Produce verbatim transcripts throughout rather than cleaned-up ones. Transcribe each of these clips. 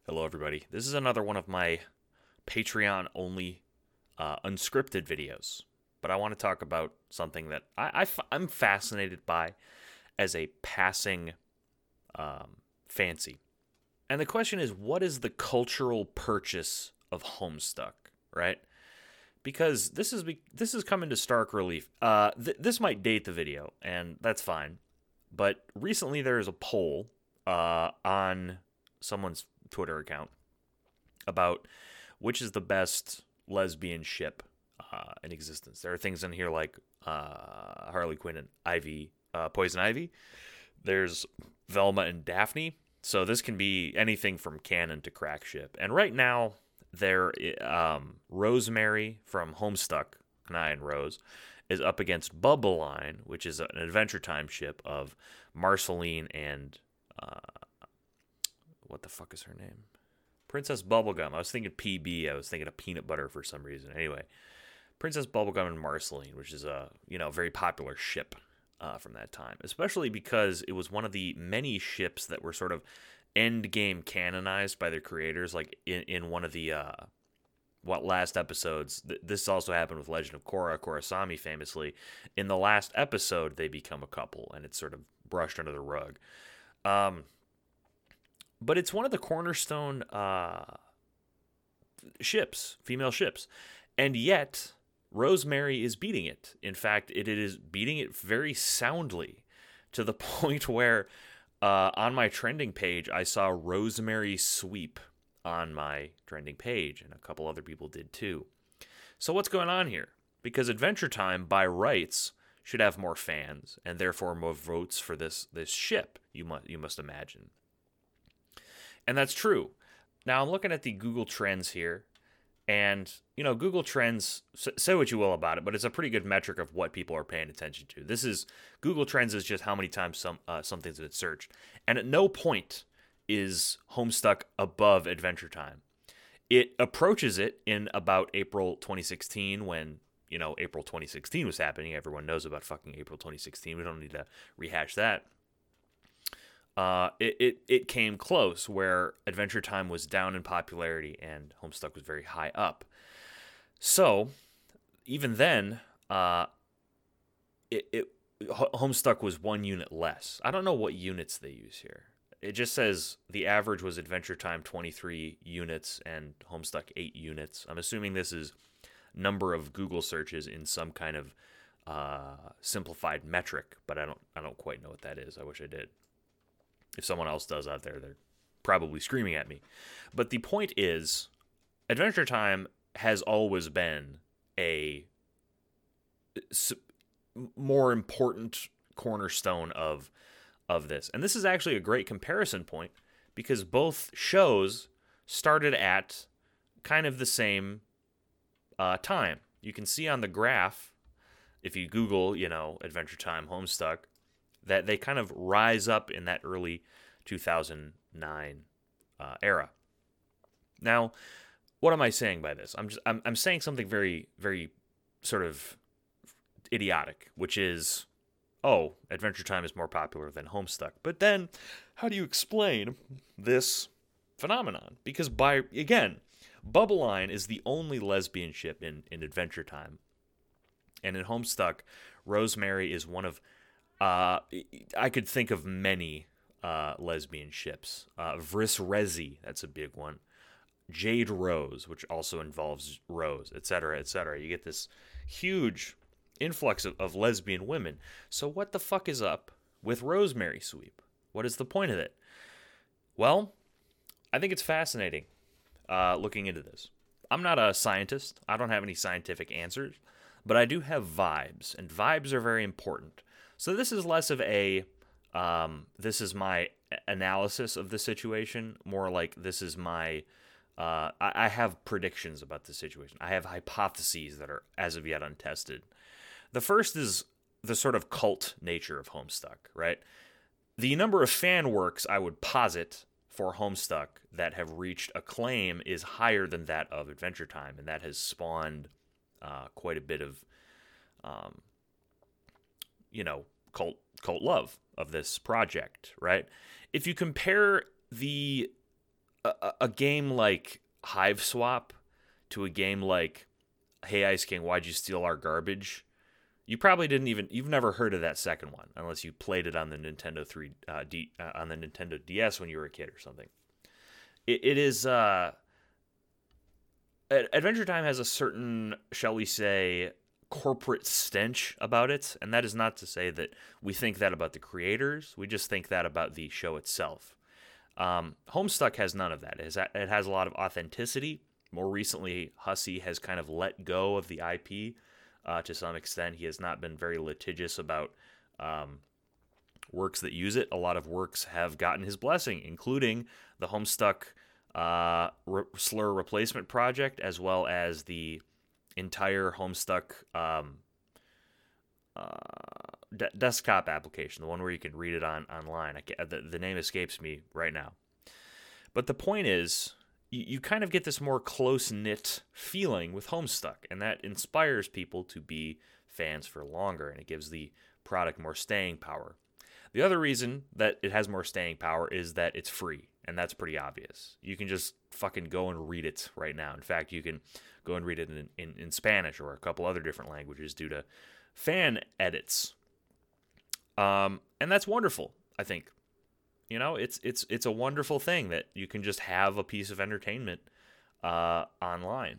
Hello, everybody. This is another one of my Patreon only uh, unscripted videos, but I want to talk about something that I, I, am fascinated by as a passing um, fancy. And the question is, what is the cultural purchase of Homestuck, right? Because this is this is coming to stark relief. Uh, th- this might date the video, and that's fine. But recently, there is a poll uh, on someone's Twitter account about which is the best lesbian ship uh, in existence. There are things in here like uh, Harley Quinn and Ivy, uh, Poison Ivy. There's Velma and Daphne. So this can be anything from canon to crack ship. And right now, there, um, Rosemary from Homestuck, Kanai and Rose, is up against Bubbleline, which is an Adventure Time ship of Marceline and uh, what the fuck is her name? Princess Bubblegum. I was thinking P B. I was thinking of peanut butter for some reason. Anyway, Princess Bubblegum and Marceline, which is a you know very popular ship uh, from that time, especially because it was one of the many ships that were sort of end game canonized by their creators. Like in, in one of the uh, what last episodes, th- this also happened with Legend of Korra. Korrasami famously, in the last episode, they become a couple, and it's sort of brushed under the rug. Um, but it's one of the cornerstone uh, ships, female ships. And yet, Rosemary is beating it. In fact, it is beating it very soundly to the point where uh, on my trending page, I saw Rosemary sweep on my trending page, and a couple other people did too. So what's going on here? Because Adventure Time, by rights, should have more fans, and therefore more votes for this this ship, you must, you must imagine. And that's true. Now, I'm looking at the Google Trends here, and, you know, Google Trends, say what you will about it, but it's a pretty good metric of what people are paying attention to. This is, Google Trends is just how many times some uh, something's been searched. And at no point is Homestuck above Adventure Time. It approaches it in about April twenty sixteen when, you know, April twenty sixteen was happening. Everyone knows about fucking April twenty sixteen. We don't need to rehash that. Uh, it, it, it came close where Adventure Time was down in popularity and Homestuck was very high up. So, even then, uh, it, it Homestuck was one unit less. I don't know what units they use here. It just says the average was Adventure Time twenty-three units and Homestuck eight units. I'm assuming this is number of Google searches in some kind of uh, simplified metric, but I don't I don't quite know what that is. I wish I did. If someone else does out there, they're probably screaming at me. But the point is, Adventure Time has always been a more important cornerstone of of this. And this is actually a great comparison point because both shows started at kind of the same uh, time. You can see on the graph, if you Google, you know, Adventure Time Homestuck, that they kind of rise up in that early two thousand nine uh, era. Now, what am I saying by this? I'm just I'm, I'm saying something very very sort of idiotic, which is, oh, Adventure Time is more popular than Homestuck. But then, how do you explain this phenomenon? Because by again, Bubbleline is the only lesbian ship in in Adventure Time, and in Homestuck, Rosemary is one of Uh, I could think of many uh, lesbian ships. Uh, Vris Rezi, that's a big one. Jade Rose, which also involves Rose, et cetera, et cetera. You get this huge influx of, of lesbian women. So what the fuck is up with Rosemary Sweep? What is the point of it? Well, I think it's fascinating uh, looking into this. I'm not a scientist. I don't have any scientific answers, but I do have vibes, and vibes are very important. So this is less of a, um, this is my analysis of the situation, more like this is my, uh, I, I have predictions about the situation. I have hypotheses that are as of yet untested. The first is the sort of cult nature of Homestuck, right? The number of fan works I would posit for Homestuck that have reached acclaim is higher than that of Adventure Time, and that has spawned uh, quite a bit of, um, you know, cult cult love of this project, right? If you compare the a, a a game like Hive Swap to a game like Hey Ice King, why'd you steal our garbage? You probably didn't even you've never heard of that second one unless you played it on the Nintendo three uh, D uh, on the Nintendo D S when you were a kid or something. It, it is uh, Adventure Time has a certain, shall we say, corporate stench about it, and that is not to say that we think that about the creators. We just think that about the show itself. Um, Homestuck has none of that. It has, it has a lot of authenticity. More recently, Hussie has kind of let go of the I P uh, to some extent. He has not been very litigious about um, works that use it. A lot of works have gotten his blessing, including the Homestuck uh, re- slur replacement project, as well as the entire Homestuck um, uh, de- desktop application, the one where you can read it on online. I the, the name escapes me right now. But the point is, you, you kind of get this more close-knit feeling with Homestuck, and that inspires people to be fans for longer, and it gives the product more staying power. The other reason that it has more staying power is that it's free, and that's pretty obvious. You can just fucking go and read it right now. In fact, you can go and read it in, in, in Spanish or a couple other different languages due to fan edits. Um, and that's wonderful, I think. You know, it's it's it's a wonderful thing that you can just have a piece of entertainment uh, online.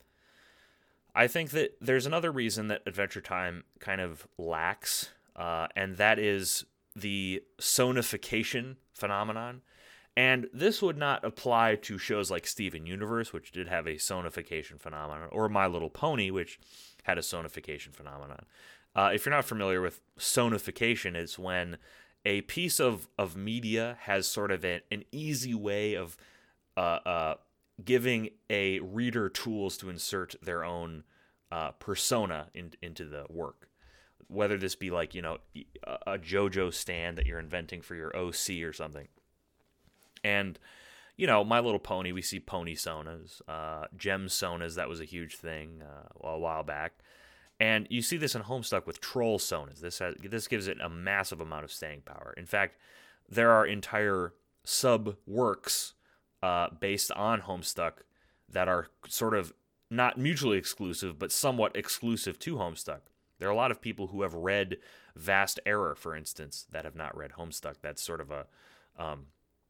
I think that there's another reason that Adventure Time kind of lacks, uh, and that is the sonification phenomenon. And this would not apply to shows like Steven Universe, which did have a sonification phenomenon, or My Little Pony, which had a sonification phenomenon. Uh, if you're not familiar with sonification, it's when a piece of, of media has sort of a, an easy way of uh, uh, giving a reader tools to insert their own uh, persona in, into the work. Whether this be like, you know, a, a JoJo stand that you're inventing for your O C or something. And, you know, My Little Pony, we see pony sonas, uh, gem sonas, that was a huge thing uh, a while back. And you see this in Homestuck with troll sonas. This has, this gives it a massive amount of staying power. In fact, there are entire sub-works uh, based on Homestuck that are sort of not mutually exclusive, but somewhat exclusive to Homestuck. There are a lot of people who have read Vast Error, for instance, that have not read Homestuck. That's sort of a um,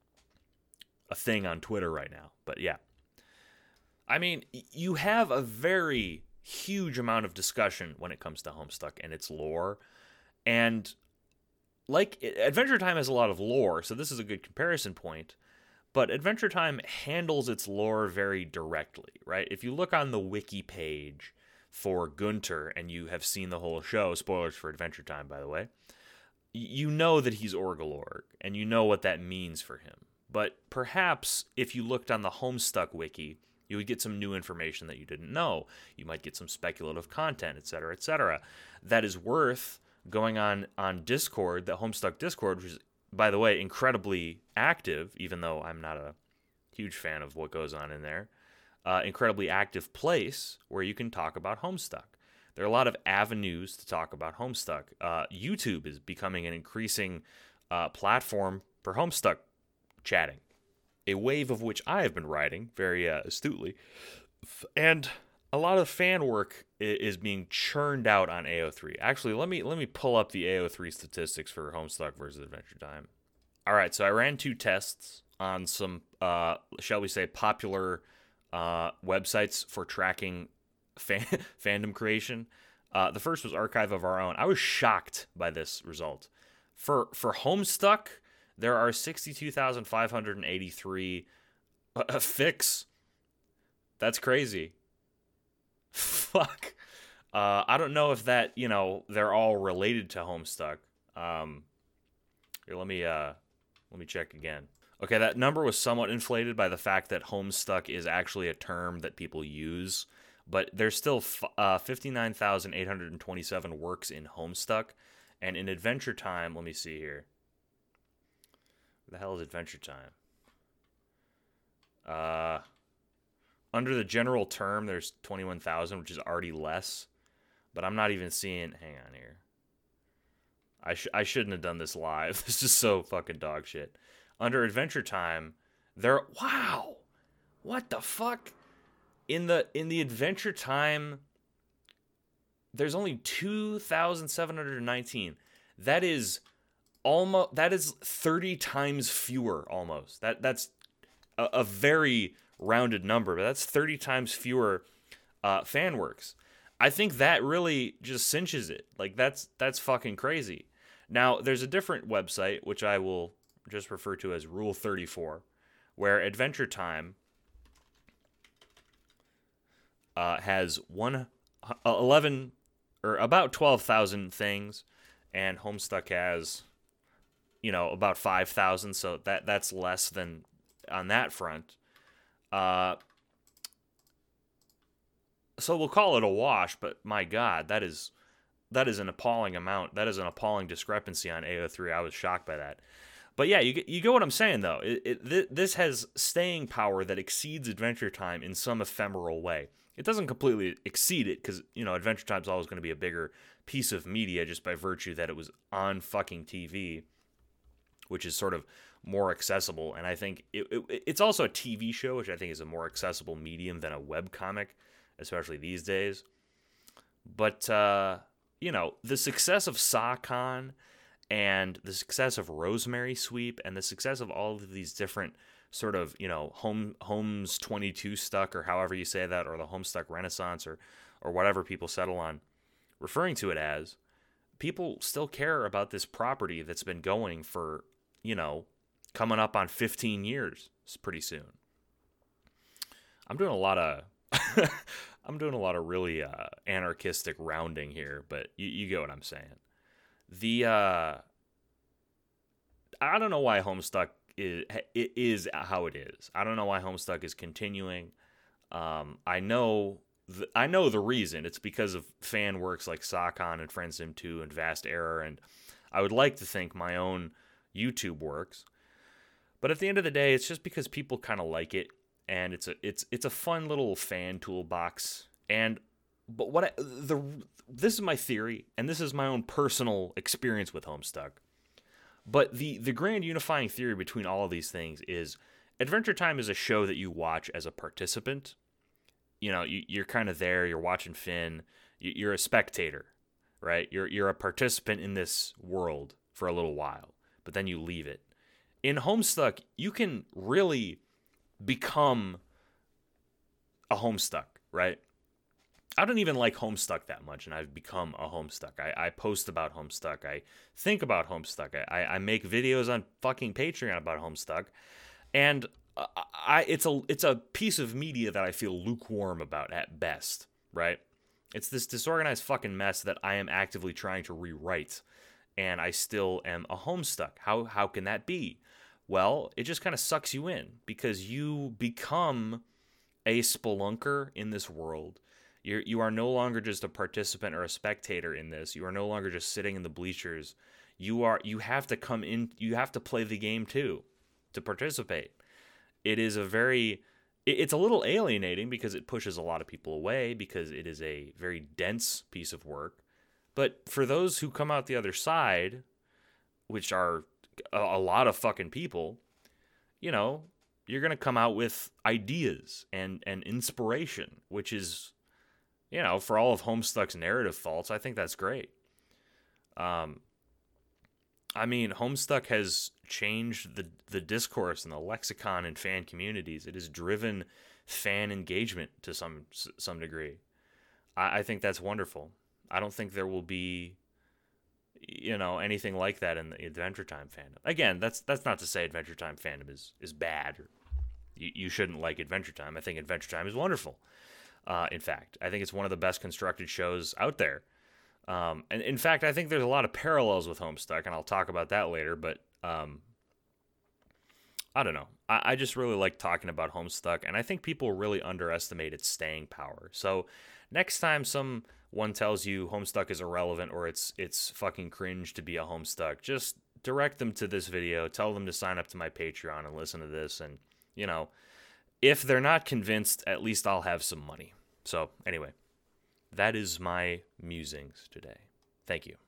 a thing on Twitter right now. But yeah. I mean, you have a very huge amount of discussion when it comes to Homestuck and its lore. And like Adventure Time has a lot of lore, so this is a good comparison point. But Adventure Time handles its lore very directly, right? If you look on the wiki page for Gunter and you have seen the whole show, spoilers for Adventure Time, by the way, you know that he's Orgalorg, and you know what that means for him. But perhaps if you looked on the Homestuck wiki, you would get some new information that you didn't know. You might get some speculative content, et cetera, et cetera. That is worth going on on Discord, the Homestuck Discord, which is, by the way, incredibly active, even though I'm not a huge fan of what goes on in there. Uh, incredibly active place where you can talk about Homestuck. There are a lot of avenues to talk about Homestuck. Uh, YouTube is becoming an increasing uh, platform for Homestuck chatting, a wave of which I have been riding very uh, astutely. And a lot of fan work is being churned out on A O three. Actually, let me let me pull up the A O three statistics for Homestuck versus Adventure Time. All right, so I ran two tests on some, uh, shall we say, popular uh, websites for tracking fan- fandom creation. Uh, the first was Archive of Our Own. I was shocked by this result. For for Homestuck, there are sixty-two thousand five hundred eighty-three uh, fics. That's crazy. Fuck. Uh, I don't know if that, you know, they're all related to Homestuck. Um, here, let me uh, let me check again. Okay, that number was somewhat inflated by the fact that Homestuck is actually a term that people use, but there's still f- uh, fifty-nine thousand eight hundred twenty-seven works in Homestuck, and in Adventure Time, let me see here. Where the hell is Adventure Time? Uh, under the general term, there's twenty-one thousand, which is already less, but I'm not even seeing. Hang on here. I sh- I shouldn't have done this live. This is so fucking dog shit. Under Adventure Time, There, wow, what the fuck? In the in the Adventure Time, there's only two thousand seven hundred nineteen. That is almost that is thirty times fewer almost. That that's a, a very rounded number, but that's thirty times fewer uh, fan works. I think that really just cinches it. Like that's that's fucking crazy. Now, there's a different website which I will just refer to as Rule thirty-four, where Adventure Time uh, has one eleven or about twelve thousand things, and Homestuck has, you know, about five thousand. So that that's less than on that front. Uh, so we'll call it a wash, but my God, that is that is an appalling amount. That is an appalling discrepancy on A O three. I was shocked by that. But yeah, you get, you get what I'm saying, though. It, it, th- this has staying power that exceeds Adventure Time in some ephemeral way. It doesn't completely exceed it because, you know, Adventure Time's always going to be a bigger piece of media just by virtue that it was on fucking T V, which is sort of more accessible. And I think it, it, it's also a T V show, which I think is a more accessible medium than a webcomic, especially these days. But, uh, you know, the success of SACON and the success of Rosemary Sweep and the success of all of these different sort of, you know, home Homes twenty-two Stuck, or however you say that, or the Homestuck Renaissance, or or whatever people settle on referring to it as, people still care about this property that's been going for, you know, coming up on fifteen years pretty soon. I'm doing a lot of I'm doing a lot of really uh, anarchistic rounding here, but you, you get what I'm saying. The uh, I don't know why Homestuck is it is how it is. I don't know why Homestuck is continuing. Um, I know th- I know the reason. It's because of fan works like SACON and FriendSim two and Vast Error, and I would like to think my own YouTube works. But at the end of the day, it's just because people kind of like it, and it's a it's it's a fun little fan toolbox. And but what I, the this is my theory, and this is my own personal experience with Homestuck. But the the grand unifying theory between all of these things is Adventure Time is a show that you watch as a participant. You know, you, you're kind of there, you're watching Finn, you're a spectator, right? You're you're a participant in this world for a little while, but then you leave it. In Homestuck, you can really become a Homestuck, right? I don't even like Homestuck that much, and I've become a Homestuck. I, I post about Homestuck. I think about Homestuck. I, I make videos on fucking Patreon about Homestuck, and I, I it's a it's a piece of media that I feel lukewarm about at best, right? It's this disorganized fucking mess that I am actively trying to rewrite, and I still am a Homestuck. How how can that be? Well, it just kind of sucks you in because you become a spelunker in this world. You're, you are no longer just a participant or a spectator in this. You are no longer just sitting in the bleachers. You are. You have to come in. You have to play the game too, to participate. It is a very. It, it's a little alienating because it pushes a lot of people away because it is a very dense piece of work. But for those who come out the other side, which are a, a lot of fucking people, you know, you're gonna come out with ideas and and inspiration, which is. You know, for all of Homestuck's narrative faults, I think that's great. Um, I mean, Homestuck has changed the the discourse and the lexicon in fan communities. It has driven fan engagement to some some degree. I, I think that's wonderful. I don't think there will be, you know, anything like that in the Adventure Time fandom. Again, that's that's not to say Adventure Time fandom is is bad. Or you you shouldn't like Adventure Time. I think Adventure Time is wonderful. Uh, in fact, I think it's one of the best constructed shows out there. Um, and in fact, I think there's a lot of parallels with Homestuck, and I'll talk about that later. But um, I don't know. I, I just really like talking about Homestuck, and I think people really underestimate its staying power. So next time someone tells you Homestuck is irrelevant or it's it's fucking cringe to be a Homestuck, just direct them to this video. Tell them to sign up to my Patreon and listen to this, and you know. If they're not convinced, at least I'll have some money. So, anyway, that is my musings today. Thank you.